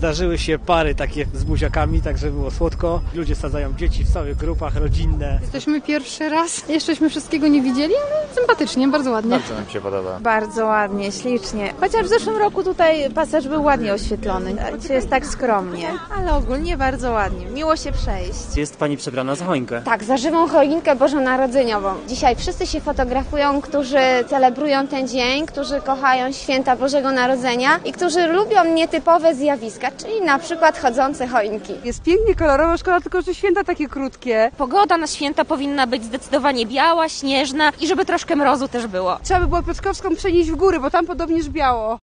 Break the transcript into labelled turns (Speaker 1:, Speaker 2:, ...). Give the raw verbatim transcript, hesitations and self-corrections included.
Speaker 1: Zdarzyły się pary takie z buziakami, także było słodko. Ludzie sadzają dzieci w całych grupach, rodzinne.
Speaker 2: Jesteśmy pierwszy raz, jeszcze wszystkiego nie widzieli, ale sympatycznie, bardzo ładnie.
Speaker 3: Bardzo nam się podoba.
Speaker 4: Bardzo ładnie, ślicznie. Chociaż w zeszłym roku tutaj pasaż był ładnie oświetlony. Dzisiaj jest tak skromnie, ale ogólnie bardzo ładnie. Miło się przejść.
Speaker 5: Jest pani przebrana za choinkę.
Speaker 6: Tak, za żywą choinkę bożonarodzeniową. Dzisiaj wszyscy się fotografują, którzy celebrują ten dzień, którzy kochają święta Bożego Narodzenia i którzy lubią nietypowe zjawiska, czyli na przykład chodzące choinki.
Speaker 7: Jest pięknie, kolorowo, szkoda tylko, że święta takie krótkie.
Speaker 8: Pogoda na święta powinna być zdecydowanie biała, śnieżna i żeby troszkę mrozu też było.
Speaker 7: Trzeba by było Piotrkowską przenieść w góry, bo tam podobnież biało.